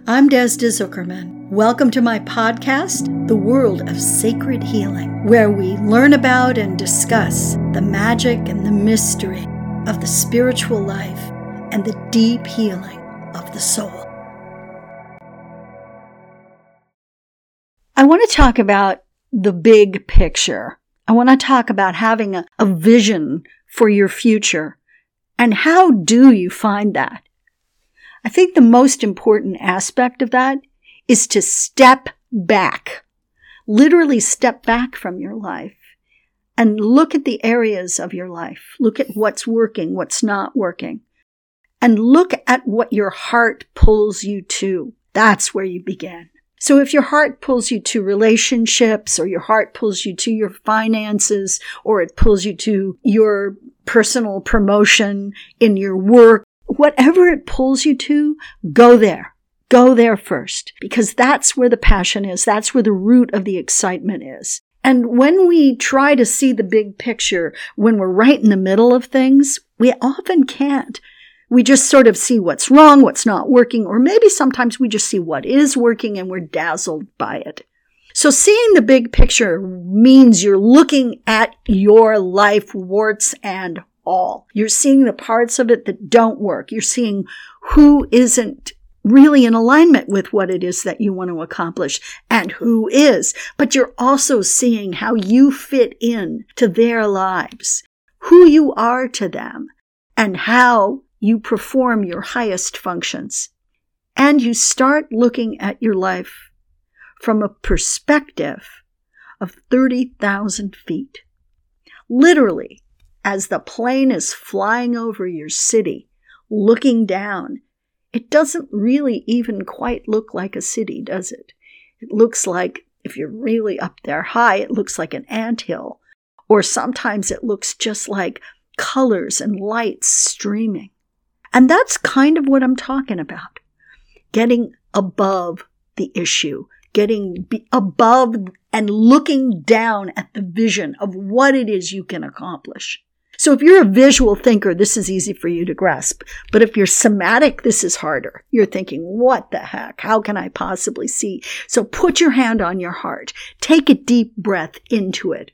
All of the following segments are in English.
I'm Desda Zuckerman. Welcome to my podcast, The World of Sacred Healing, where we learn about and discuss the magic and the mystery of the spiritual life and the deep healing of the soul. I want to talk about the big picture. I want to talk about having a vision for your future. And how do you find that? I think the most important aspect of that is to step back, literally step back from your life and look at the areas of your life. Look at what's working, what's not working, and look at what your heart pulls you to. That's where you begin. So if your heart pulls you to relationships, or your heart pulls you to your finances, or it pulls you to your personal promotion in your work, whatever it pulls you to, go there. Go there first, because that's where the passion is. That's where the root of the excitement is. And when we try to see the big picture, when we're right in the middle of things, we often can't. We just sort of see what's wrong, what's not working, or maybe sometimes we just see what is working and we're dazzled by it. So seeing the big picture means you're looking at your life, warts and all. You're seeing the parts of it that don't work. You're seeing who isn't really in alignment with what it is that you want to accomplish and who is. But you're also seeing how you fit in to their lives, who you are to them, and how you perform your highest functions. And you start looking at your life from a perspective of 30,000 feet. Literally, as the plane is flying over your city, looking down, it doesn't really even quite look like a city, does it? It looks like, if you're really up there high, it looks like an anthill. Or sometimes it looks just like colors and lights streaming. And that's kind of what I'm talking about. Getting above the issue, getting above and looking down at the vision of what it is you can accomplish. So if you're a visual thinker, this is easy for you to grasp. But if you're somatic, this is harder. You're thinking, what the heck? How can I possibly see? So put your hand on your heart. Take a deep breath into it.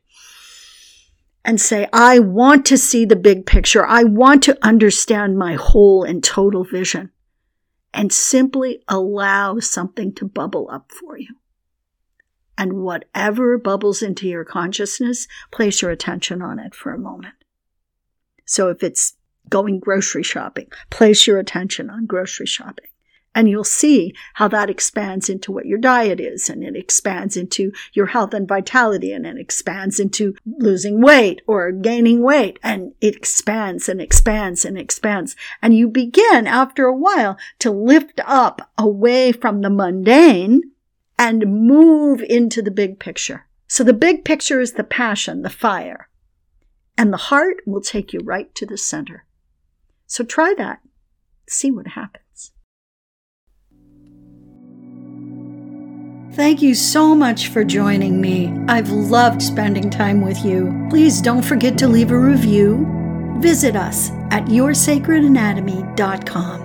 And say, I want to see the big picture. I want to understand my whole and total vision. And simply allow something to bubble up for you. And whatever bubbles into your consciousness, place your attention on it for a moment. So if it's going grocery shopping, place your attention on grocery shopping. And you'll see how that expands into what your diet is, and it expands into your health and vitality, and it expands into losing weight or gaining weight, and it expands and expands and expands. And you begin, after a while, to lift up away from the mundane and move into the big picture. So the big picture is the passion, the fire. And the heart will take you right to the center. So try that. See what happens. Thank you so much for joining me. I've loved spending time with you. Please don't forget to leave a review. Visit us at yoursacredanatomy.com.